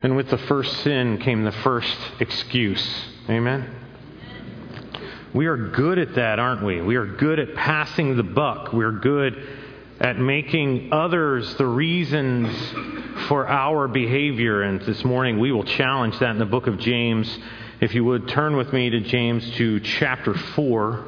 And with the first sin came the first excuse. Amen? We are good at that, aren't we? We are good at passing the buck. We're good at making others the reasons for our behavior. And this morning we will challenge that in the book of James. If you would, turn with me to James to chapter 4.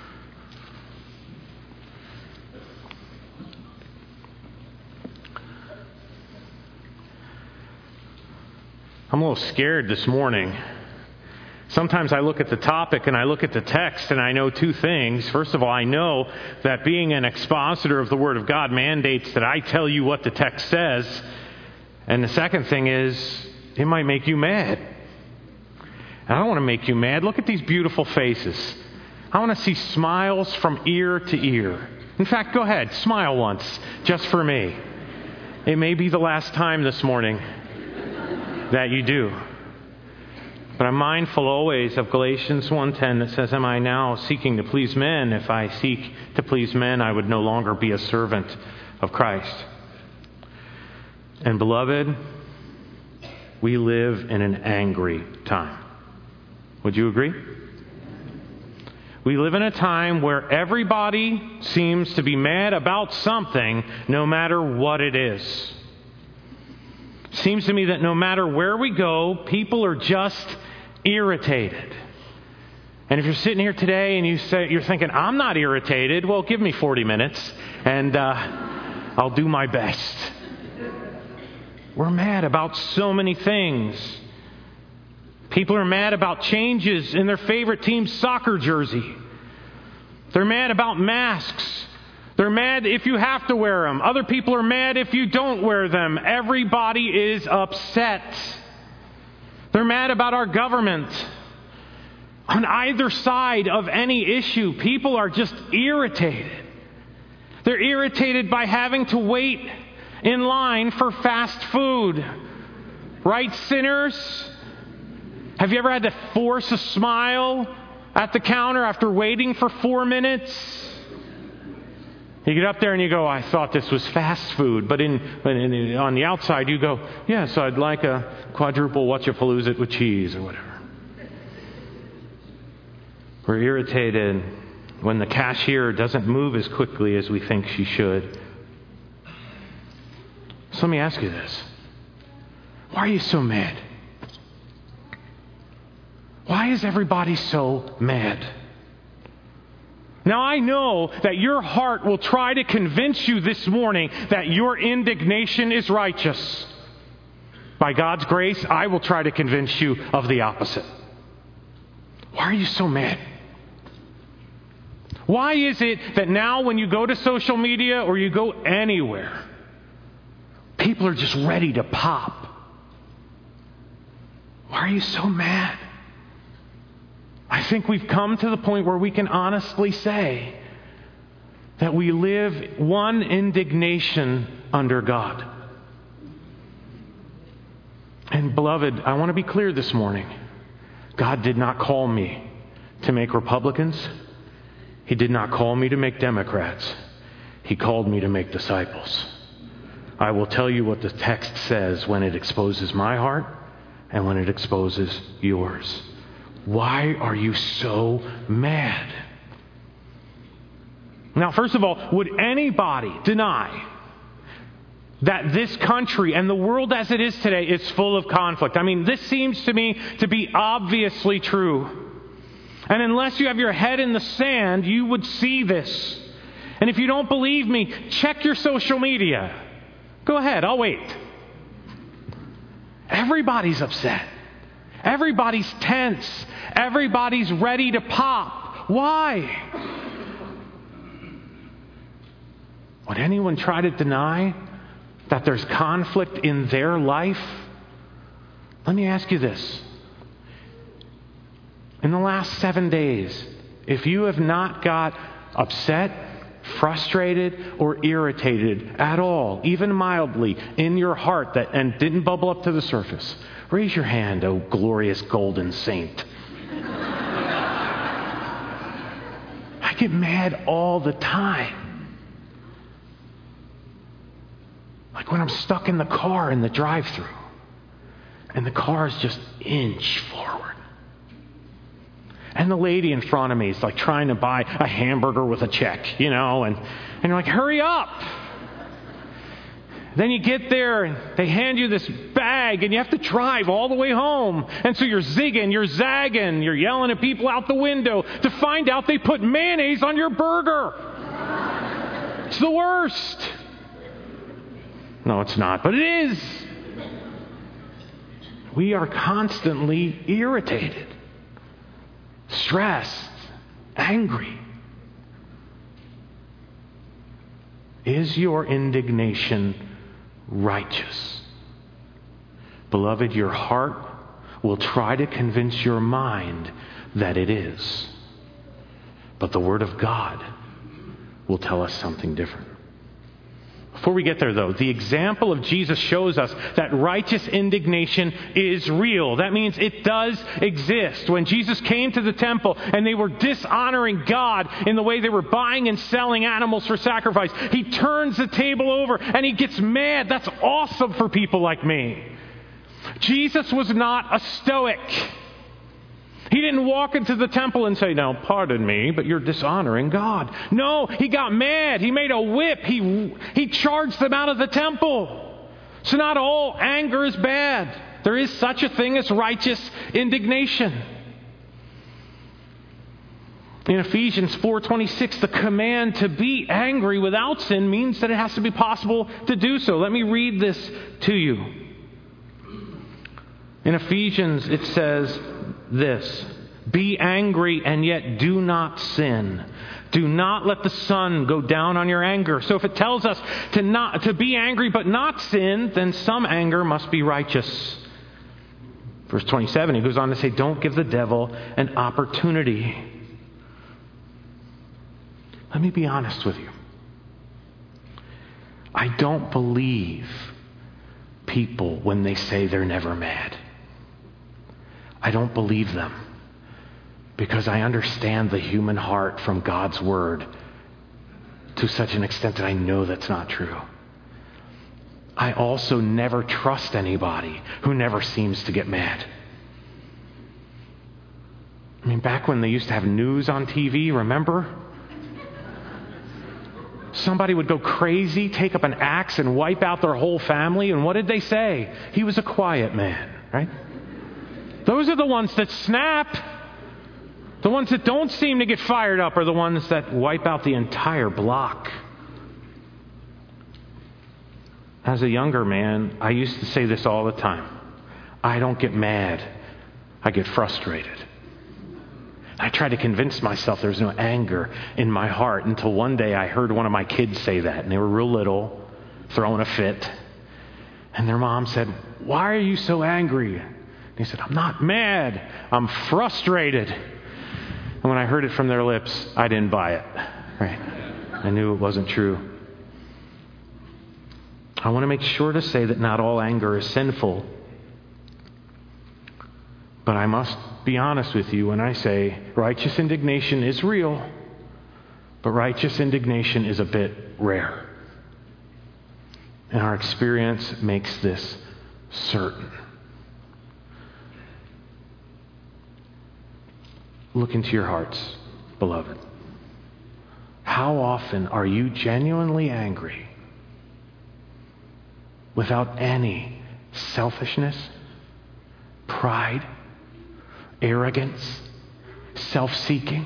I'm a little scared this morning. Sometimes I look at the topic and I look at the text and I know two things. First of all, I know that being an expositor of the Word of God mandates that I tell you what the text says. And the second thing is, it might make you mad. And I don't want to make you mad. Look at these beautiful faces. I want to see smiles from ear to ear. In fact, go ahead, smile once, just for me. It may be the last time this morning that you do. But I'm mindful always of Galatians 1:10 that says, am I now seeking to please men? If I seek to please men, I would no longer be a servant of Christ. And beloved, we live in an angry time. Would you agree? We live in a time where everybody seems to be mad about something, no matter what it is. Seems to me that no matter where we go, people are just irritated. And if you're sitting here today and you're thinking, I'm not irritated, well, give me 40 minutes and I'll do my best. We're mad about so many things. People are mad about changes in their favorite team's soccer jersey. They're mad about masks. They're mad if you have to wear them. Other people are mad if you don't wear them. Everybody is upset. They're mad about our government. On either side of any issue, people are just irritated. They're irritated by having to wait in line for fast food. Right, sinners? Have you ever had to force a smile at the counter after waiting for 4 minutes? You get up there and you go, I thought this was fast food. But on the outside you go, yes, I'd like a quadruple Whatchapalooza with cheese or whatever. We're irritated when the cashier doesn't move as quickly as we think she should. So let me ask you this. Why are you so mad? Why is everybody so mad? Now, I know that your heart will try to convince you this morning that your indignation is righteous. By God's grace, I will try to convince you of the opposite. Why are you so mad? Why is it that now when you go to social media or you go anywhere, people are just ready to pop? Why are you so mad? I think we've come to the point where we can honestly say that we live one indignation under God. And beloved, I want to be clear this morning. God did not call me to make Republicans. He did not call me to make Democrats. He called me to make disciples. I will tell you what the text says when it exposes my heart and when it exposes yours. Why are you so mad? Now, first of all, would anybody deny that this country and the world as it is today is full of conflict? I mean, this seems to me to be obviously true. And unless you have your head in the sand, you would see this. And if you don't believe me, check your social media. Go ahead, I'll wait. Everybody's upset. Everybody's tense. Everybody's ready to pop. Why? Would anyone try to deny that there's conflict in their life? Let me ask you this. In the last 7 days, if you have not got upset, frustrated, or irritated at all, even mildly, in your heart and didn't bubble up to the surface, raise your hand, O glorious golden saint. I get mad all the time. Like when I'm stuck in the car in the drive-thru. And the cars just inch forward. And the lady in front of me is like trying to buy a hamburger with a check, and you're like, hurry up. Then you get there and they hand you this bag and you have to drive all the way home. And so you're zigging, you're zagging, you're yelling at people out the window to find out they put mayonnaise on your burger. It's the worst. No, it's not, but it is. We are constantly irritated, stressed, angry. Is your indignation righteous? Beloved, your heart will try to convince your mind that it is. But the Word of God will tell us something different. Before we get there, though, the example of Jesus shows us that righteous indignation is real. That means it does exist. When Jesus came to the temple and they were dishonoring God in the way they were buying and selling animals for sacrifice, he turns the table over and he gets mad. That's awesome for people like me. Jesus was not a stoic. He didn't walk into the temple and say, now, pardon me, but you're dishonoring God. No, he got mad. He made a whip. He charged them out of the temple. So not all anger is bad. There is such a thing as righteous indignation. In Ephesians 4:26, the command to be angry without sin means that it has to be possible to do so. Let me read this to you. In Ephesians, it says this: be angry and yet do not sin. Do not let the sun go down on your anger. So if it tells us to be angry but not sin, then some anger must be righteous. Verse 27, he goes on to say, don't give the devil an opportunity. Let me be honest with you. I don't believe people when they say they're never mad. I don't believe them because I understand the human heart from God's Word to such an extent that I know that's not true. I also never trust anybody who never seems to get mad. I mean, back when they used to have news on TV, remember? Somebody would go crazy, take up an axe and wipe out their whole family, and what did they say? He was a quiet man, right? Those are the ones that snap. The ones that don't seem to get fired up are the ones that wipe out the entire block. As a younger man, I used to say this all the time. I don't get mad. I get frustrated. I tried to convince myself there was no anger in my heart until one day I heard one of my kids say that. And they were real little, throwing a fit. And their mom said, why are you so angry? He said, I'm not mad. I'm frustrated. And when I heard it from their lips, I didn't buy it. Right? I knew it wasn't true. I want to make sure to say that not all anger is sinful. But I must be honest with you when I say righteous indignation is real, but righteous indignation is a bit rare. And our experience makes this certain. Look into your hearts, beloved. How often are you genuinely angry without any selfishness, pride, arrogance, self-seeking?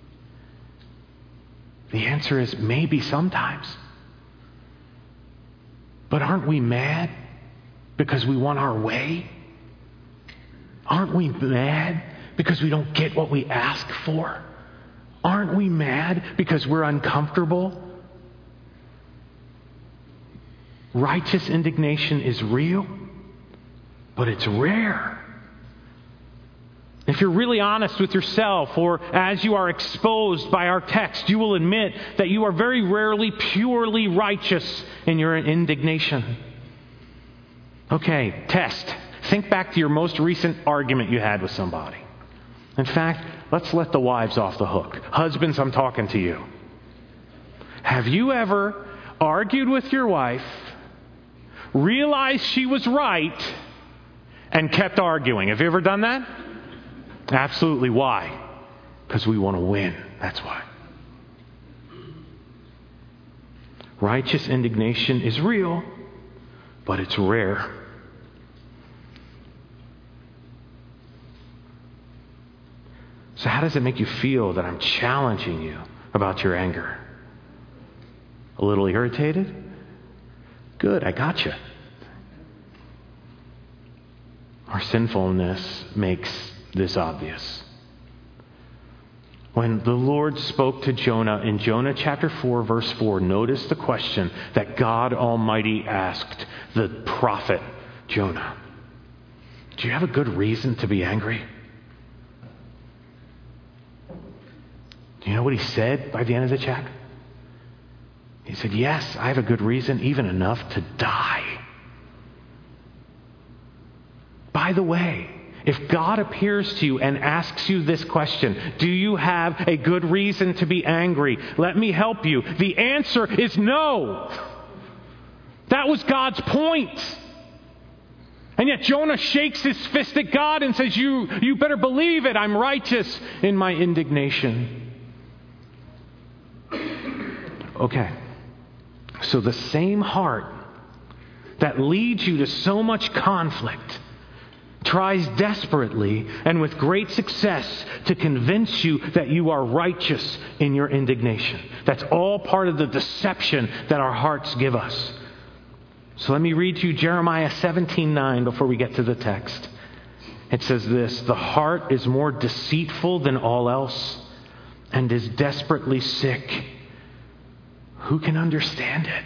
The answer is maybe sometimes. But aren't we mad because we want our way? Aren't we mad because we don't get what we ask for? Aren't we mad because we're uncomfortable? Righteous indignation is real, but it's rare. If you're really honest with yourself, or as you are exposed by our text, you will admit that you are very rarely purely righteous in your indignation. Okay, test. Think back to your most recent argument you had with somebody. In fact, let's let the wives off the hook. Husbands, I'm talking to you. Have you ever argued with your wife, realized she was right, and kept arguing. Have you ever done that? Absolutely. Why? Because we want to win. That's why. Righteous indignation is real, but it's rare. So how does it make you feel that I'm challenging you about your anger? A little irritated? Good, I got you. Our sinfulness makes this obvious. When the Lord spoke to Jonah in Jonah chapter 4, verse 4, notice the question that God Almighty asked the prophet Jonah. Do you have a good reason to be angry? Do you know what he said by the end of the chapter? He said, yes, I have a good reason, even enough to die. By the way, if God appears to you and asks you this question, do you have a good reason to be angry? Let me help you. The answer is no. That was God's point. And yet Jonah shakes his fist at God and says, you better believe it. I'm righteous in my indignation. Okay. So the same heart that leads you to so much conflict tries desperately and with great success to convince you that you are righteous in your indignation. That's all part of the deception that our hearts give us. So let me read to you Jeremiah 17:9 before we get to the text. It says this, the heart is more deceitful than all else and is desperately sick. Who can understand it?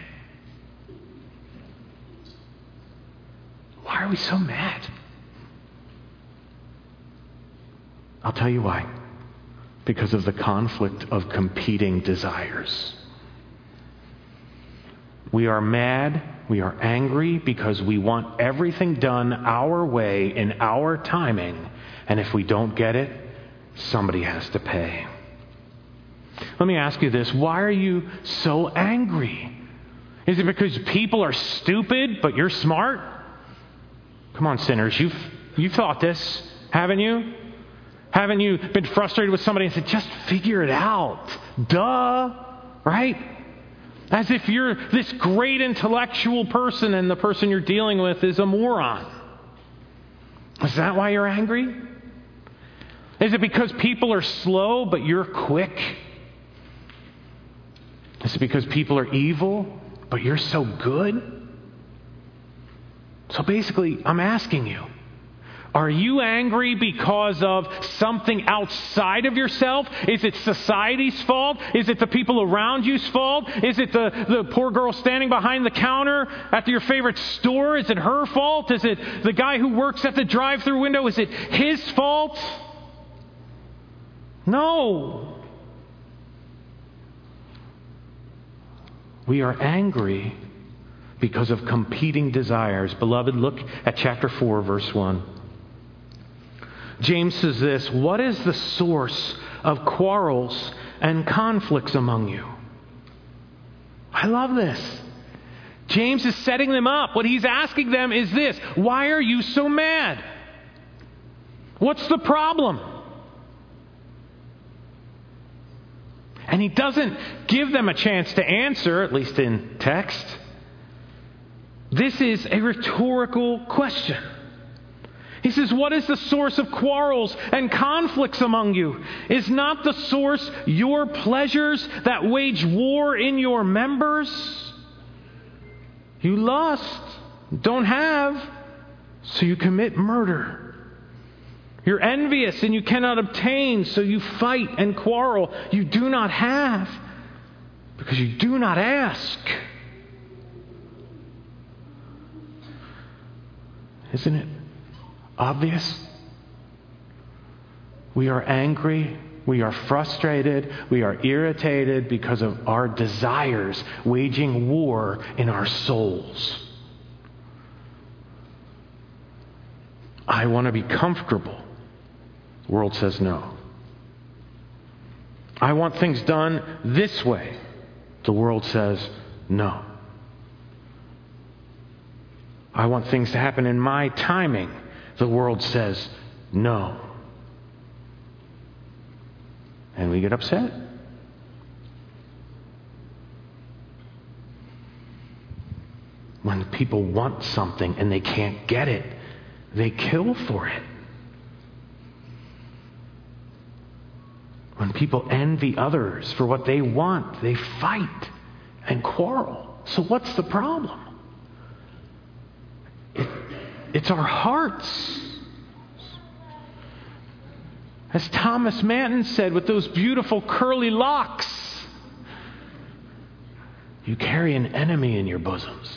Why are we so mad? I'll tell you why. Because of the conflict of competing desires. We are mad, we are angry because we want everything done our way in our timing. And if we don't get it, somebody has to pay. Let me ask you this. Why are you so angry? Is it because people are stupid, but you're smart? Come on, sinners. You've thought this, haven't you? Haven't you been frustrated with somebody and said, just figure it out? Duh. Right? As if you're this great intellectual person and the person you're dealing with is a moron. Is that why you're angry? Is it because people are slow, but you're quick? Is it because people are evil, but you're so good? So basically, I'm asking you, are you angry because of something outside of yourself? Is it society's fault? Is it the people around you's fault? Is it the poor girl standing behind the counter at your favorite store? Is it her fault? Is it the guy who works at the drive-thru window? Is it his fault? No. We are angry because of competing desires. Beloved, look at chapter 4, verse 1. James says this, what is the source of quarrels and conflicts among you? I love this. James is setting them up. What he's asking them is this, why are you so mad? What's the problem? And he doesn't give them a chance to answer, at least in text. This is a rhetorical question. He says, what is the source of quarrels and conflicts among you? Is not the source your pleasures that wage war in your members? You lust, don't have, so you commit murder. You're envious and you cannot obtain, so you fight and quarrel. You do not have, because you do not ask. Isn't it obvious? We are angry, we are frustrated, we are irritated because of our desires waging war in our souls. I want to be comfortable. The world says no. I want things done this way. The world says no. I want things to happen in my timing. The world says no. And we get upset. When people want something and they can't get it, they kill for it. When people envy others for what they want, they fight and quarrel. So what's the problem? It's our hearts. As Thomas Manton said, with those beautiful curly locks, you carry an enemy in your bosoms.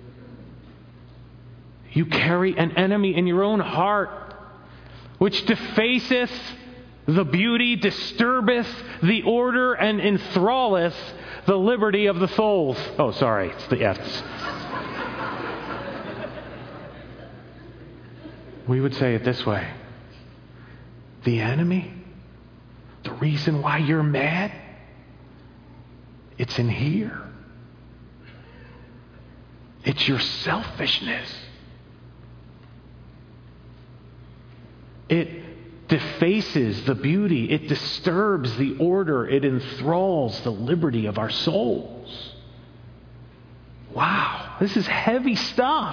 You carry an enemy in your own heart, which defaceth the beauty, disturbeth the order, and enthralleth the liberty of the souls. Oh, sorry, it's the F's. We would say it this way. The enemy, the reason why you're mad, it's in here. It's your selfishness. It defaces the beauty. It disturbs the order. It enthralls the liberty of our souls. Wow, this is heavy stuff.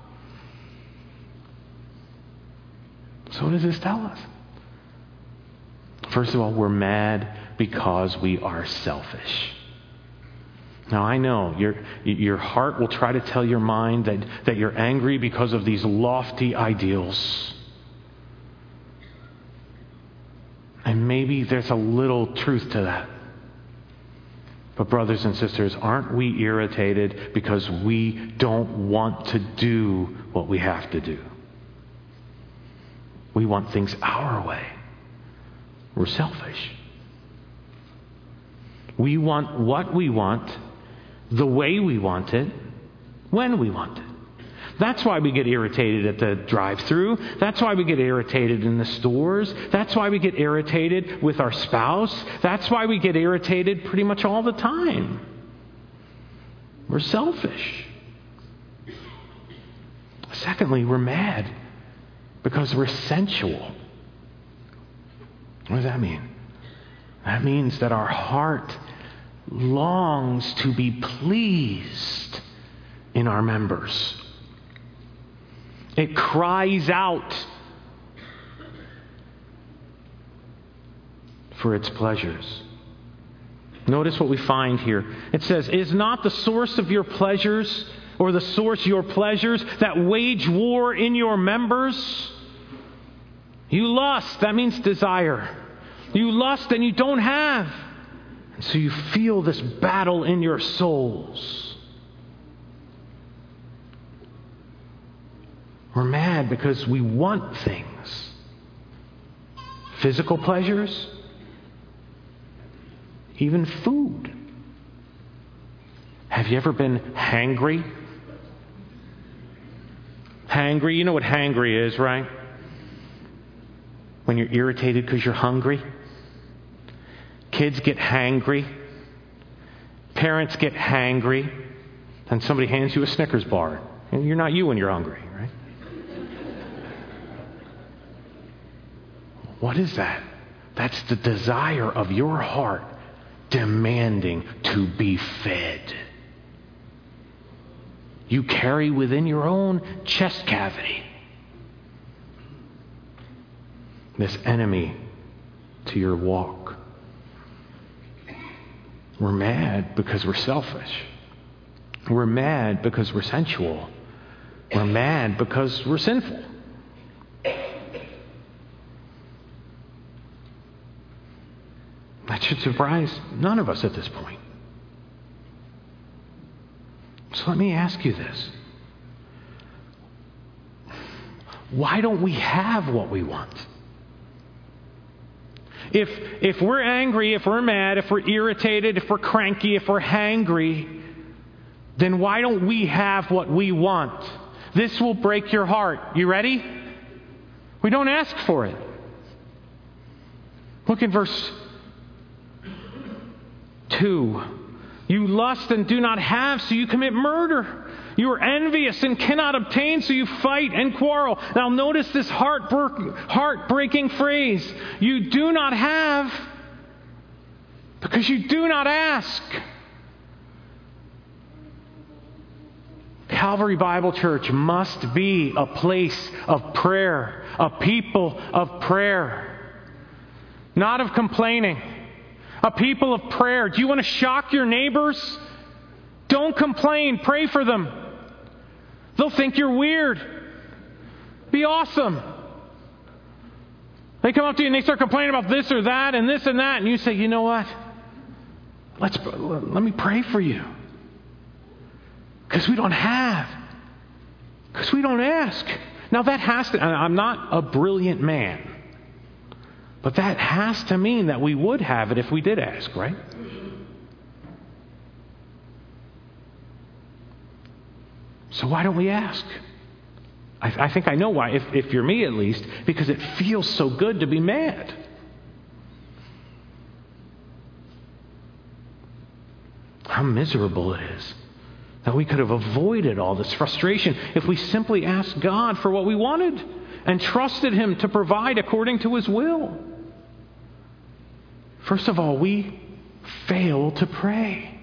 So what does this tell us? First of all, we're mad because we are selfish. Now, I know your heart will try to tell your mind that you're angry because of these lofty ideals. And maybe there's a little truth to that. But brothers and sisters, aren't we irritated because we don't want to do what we have to do? We want things our way. We're selfish. We want what we want, the way we want it, when we want it. That's why we get irritated at the drive-thru. That's why we get irritated in the stores. That's why we get irritated with our spouse. That's why we get irritated pretty much all the time. We're selfish. Secondly, we're mad because we're sensual. What does that mean? That means that our heart longs to be pleased in our members. It cries out for its pleasures. Notice what we find here. It says, "Is not the source of your pleasures, or the source your pleasures, that wage war in your members?" You lust, that means desire. You lust and you don't have. And so you feel this battle in your souls. We're mad because we want things. Physical pleasures, even food. Have you ever been hangry? Hangry, you know what hangry is, right? When you're irritated because you're hungry. Kids get hangry. Parents get hangry. And somebody hands you a Snickers bar. And you're not you when you're hungry, right? What is that? That's the desire of your heart demanding to be fed. You carry within your own chest cavity this enemy to your walk. We're mad because we're selfish. We're mad because we're sensual. We're mad because we're sinful. That should surprise none of us at this point. So let me ask you this. Why don't we have what we want? If we're angry, if we're mad, if we're irritated, if we're cranky, if we're hangry, then why don't we have what we want? This will break your heart. You ready? We don't ask for it. Look at verse 2. You lust and do not have, so you commit murder. You are envious and cannot obtain, so you fight and quarrel. Now notice this heartbreaking phrase. You do not have because you do not ask. Calvary Bible Church must be a place of prayer, a people of prayer, not of complaining. A people of prayer. Do you want to shock your neighbors? Don't complain. Pray for them. They'll think you're weird. Be awesome. They come up to you and they start complaining about this or that and this and that, and you say, you know what? Let me pray for you. Because we don't have. Because we don't ask. Now that has to, I'm not a brilliant man, but that has to mean that we would have it if we did ask, right? So why don't we ask? I think I know why, if you're me at least, because it feels so good to be mad. How miserable it is that we could have avoided all this frustration if we simply asked God for what we wanted and trusted Him to provide according to His will. First of all, we fail to pray.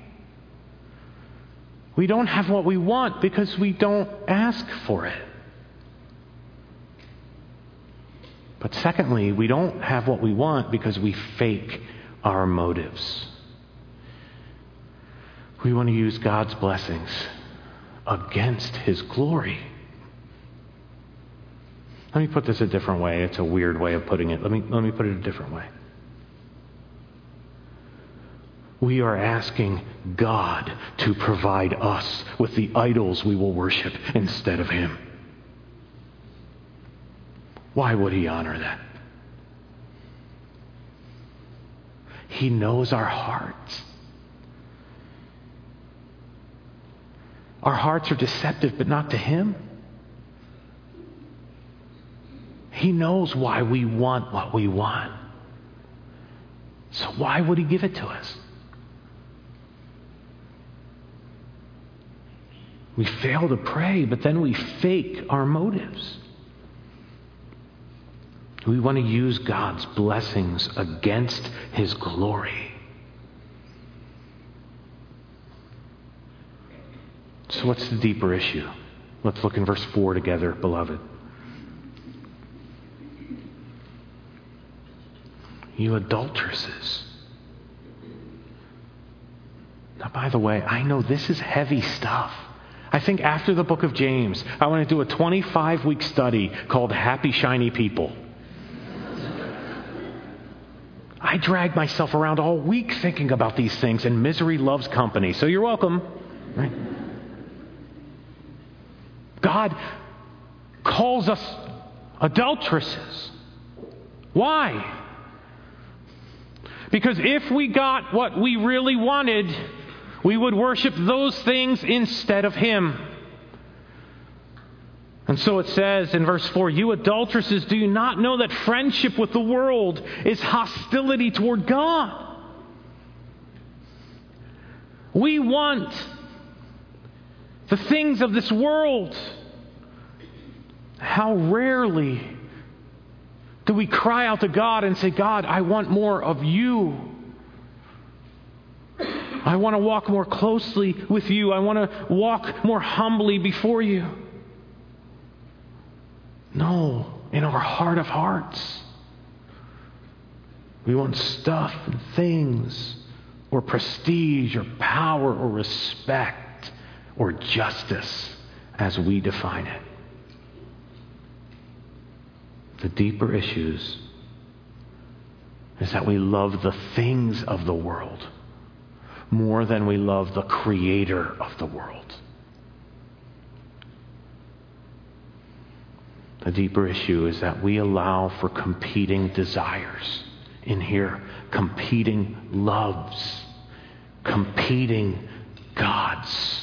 We don't have what we want because we don't ask for it. But secondly, we don't have what we want because we fake our motives. We want to use God's blessings against His glory. Let me put this a different way. It's a weird way of putting it. Let me put it a different way. We are asking God to provide us with the idols we will worship instead of Him. Why would He honor that? He knows our hearts. Our hearts are deceptive, but not to Him. He knows why we want what we want. So why would He give it to us? We fail to pray, but then we fake our motives. We want to use God's blessings against His glory. So what's the deeper issue? Let's look in verse 4 together, beloved. You adulteresses. Now, by the way, I know this is heavy stuff. I think after the book of James, I want to do a 25-week study called Happy Shiny People. I dragged myself around all week thinking about these things, and misery loves company. So you're welcome. Right? God calls us adulteresses. Why? Because if we got what we really wanted, we would worship those things instead of Him. And so it says in verse 4, you adulteresses, do you not know that friendship with the world is hostility toward God? We want the things of this world. How rarely do we cry out to God and say, God, I want more of you. I want to walk more closely with you. I want to walk more humbly before you. No, in our heart of hearts, we want stuff and things, or prestige, or power, or respect, or justice, as we define it. The deeper issues is that we love the things of the world more than we love the Creator of the world. The deeper issue is that we allow for competing desires in here, competing loves, competing gods.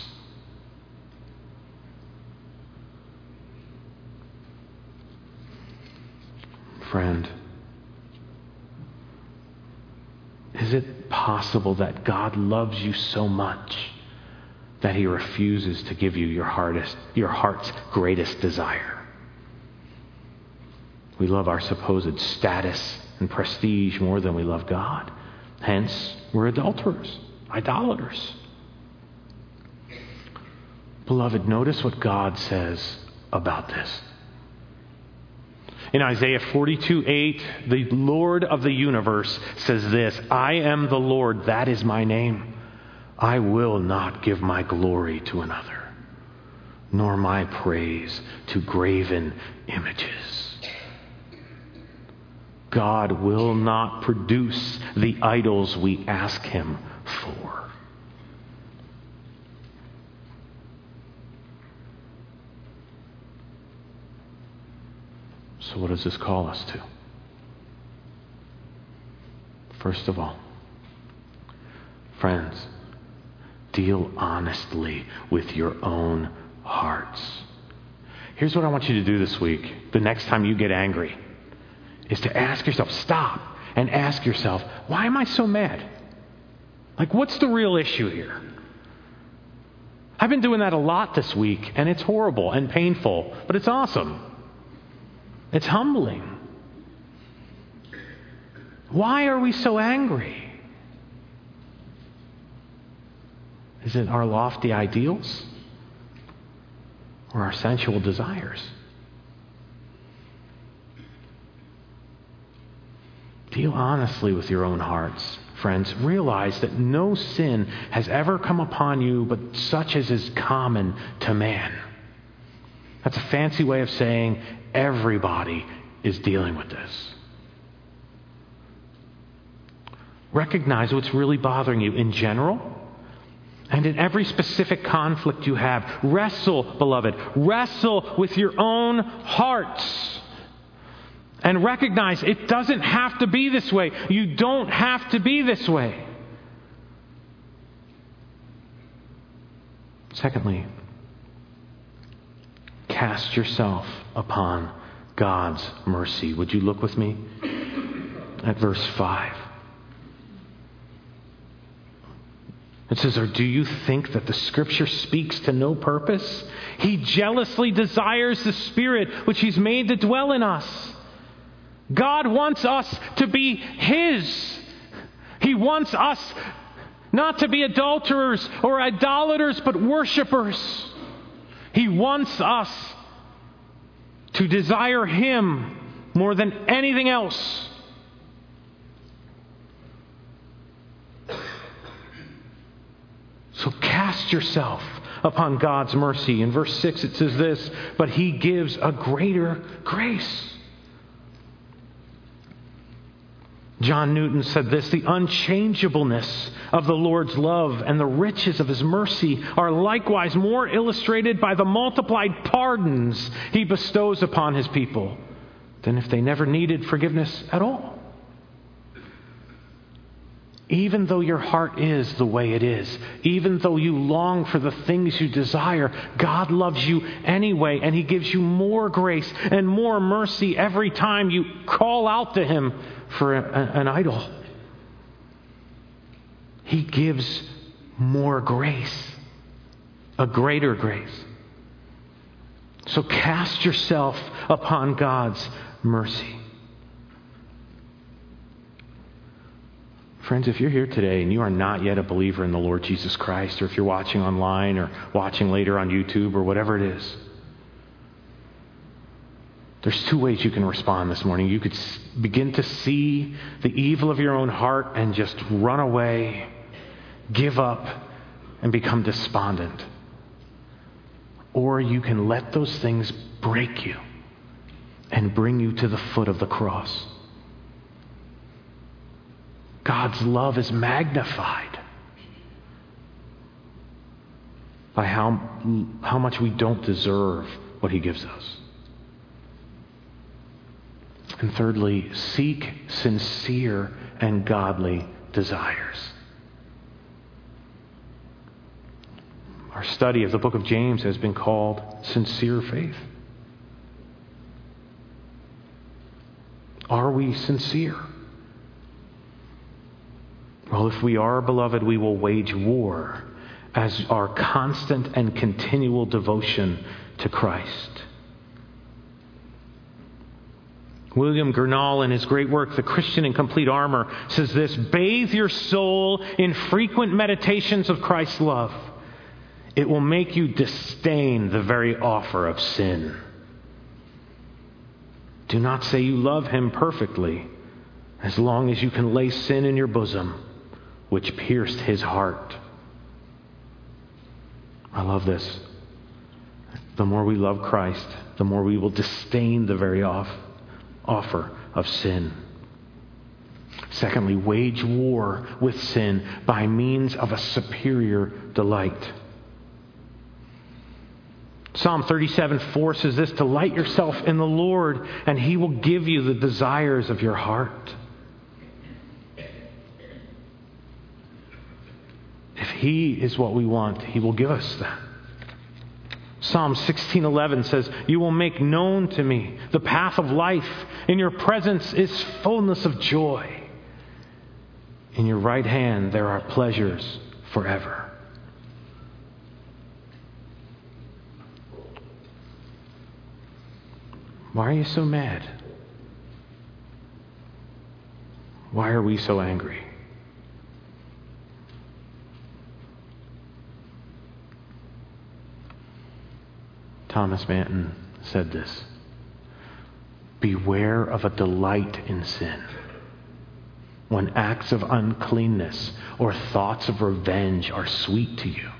Friend, is it possible that God loves you so much that he refuses to give you your heart's greatest desire. We love our supposed status and prestige more than we love God. Hence, we're adulterers, idolaters. Beloved, notice what God says about this. In Isaiah 42:8, the Lord of the universe says this, I am the Lord, that is my name. I will not give my glory to another, nor my praise to graven images. God will not produce the idols we ask him for. So what does this call us to? First of all, friends, deal honestly with your own hearts. Here's what I want you to do this week, the next time you get angry, is to ask yourself, stop and ask yourself, why am I so mad? Like, what's the real issue here? I've been doing that a lot this week, and it's horrible and painful, but it's awesome. It's humbling. Why are we so angry? Is it our lofty ideals or our sensual desires? Deal honestly with your own hearts, friends. Realize that no sin has ever come upon you but such as is common to man. That's a fancy way of saying everybody is dealing with this. Recognize what's really bothering you in general and in every specific conflict you have. Wrestle, beloved. Wrestle with your own hearts. And recognize it doesn't have to be this way. You don't have to be this way. Secondly, cast yourself upon God's mercy. Would you look with me at verse 5? It says, or do you think that the Scripture speaks to no purpose? He jealously desires the Spirit which He's made to dwell in us. God wants us to be His. He wants us not to be adulterers or idolaters, but worshipers. He wants us to desire Him more than anything else. So cast yourself upon God's mercy. In verse 6 it says this, but He gives a greater grace. John Newton said this, the unchangeableness of the Lord's love and the riches of His mercy are likewise more illustrated by the multiplied pardons He bestows upon His people than if they never needed forgiveness at all. Even though your heart is the way it is, even though you long for the things you desire, God loves you anyway, and He gives you more grace and more mercy every time you call out to Him for an idol. He gives more grace, a greater grace. So cast yourself upon God's mercy. Friends, if you're here today and you are not yet a believer in the Lord Jesus Christ, or if you're watching online or watching later on YouTube or whatever it is, there's two ways you can respond this morning. You could begin to see the evil of your own heart and just run away, give up, and become despondent. Or you can let those things break you and bring you to the foot of the cross. God's love is magnified by how much we don't deserve what He gives us. And thirdly, seek sincere and godly desires. Our study of the book of James has been called Sincere Faith. Are we sincere? Well, if we are, beloved, we will wage war as our constant and continual devotion to Christ. William Gurnall, in his great work, The Christian in Complete Armor, says this: bathe your soul in frequent meditations of Christ's love. It will make you disdain the very offer of sin. Do not say you love him perfectly, as long as you can lay sin in your bosom, which pierced his heart. I love this. The more we love Christ, the more we will disdain the very offer of sin. Secondly, wage war with sin by means of a superior delight. Psalm 37:4 says this: delight yourself in the Lord, and he will give you the desires of your heart. If he is what we want, he will give us that. Psalm 16:11 says, you will make known to me the path of life. In your presence is fullness of joy. In your right hand there are pleasures forever. Why are you so mad? Why are we so angry? Thomas Manton said this: beware of a delight in sin, when acts of uncleanness or thoughts of revenge are sweet to you,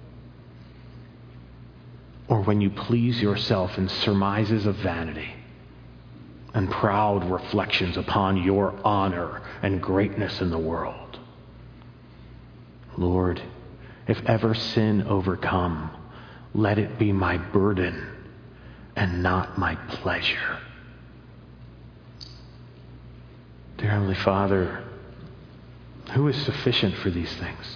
or when you please yourself in surmises of vanity and proud reflections upon your honor and greatness in the world. Lord, if ever sin overcome, let it be my burden and not my pleasure. Dear Heavenly Father, who is sufficient for these things?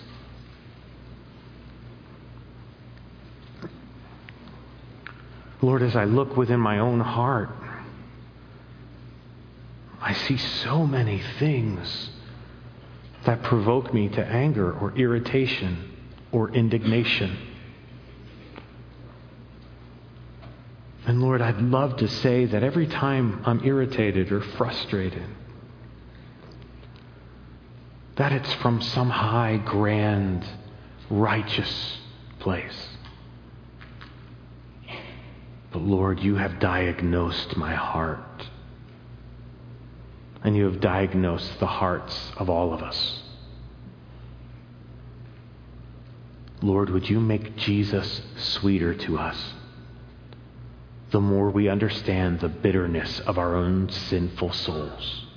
Lord, as I look within my own heart, I see so many things that provoke me to anger or irritation or indignation. And Lord, I'd love to say that every time I'm irritated or frustrated, that it's from some high, grand, righteous place. But Lord, you have diagnosed my heart. And you have diagnosed the hearts of all of us. Lord, would you make Jesus sweeter to us the more we understand the bitterness of our own sinful souls?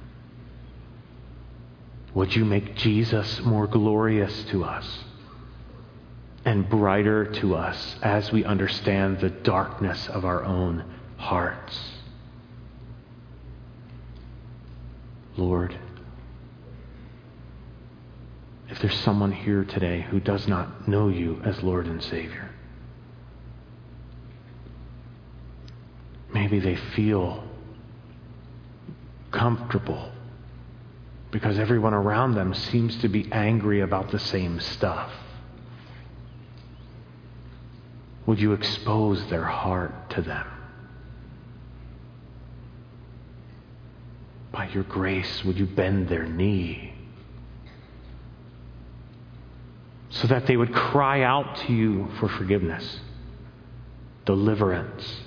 Would you make Jesus more glorious to us and brighter to us as we understand the darkness of our own hearts? Lord, if there's someone here today who does not know you as Lord and Savior, maybe they feel comfortable because everyone around them seems to be angry about the same stuff. Would you expose their heart to them? By your grace, would you bend their knee so that they would cry out to you for forgiveness, deliverance?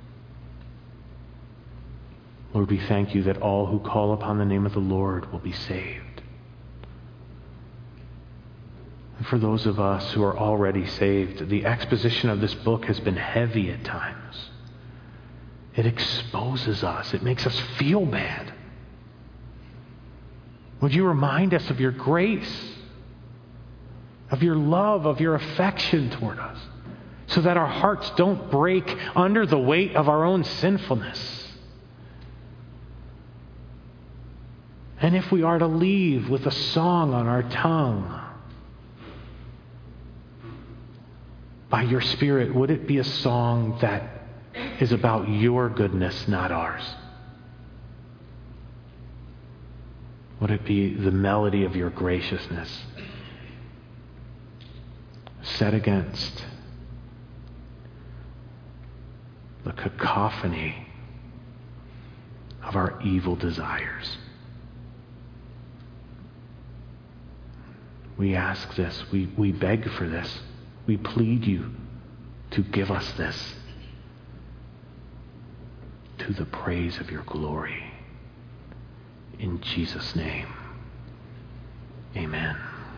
Lord, we thank you that all who call upon the name of the Lord will be saved. And for those of us who are already saved, the exposition of this book has been heavy at times. It exposes us. It makes us feel bad. Would you remind us of your grace, of your love, of your affection toward us, so that our hearts don't break under the weight of our own sinfulness? And if we are to leave with a song on our tongue, by your Spirit, would it be a song that is about your goodness, not ours? Would it be the melody of your graciousness? set against the cacophony of our evil desires. We ask this. We beg for this. We plead you to give us this to the praise of your glory. In Jesus' name, amen.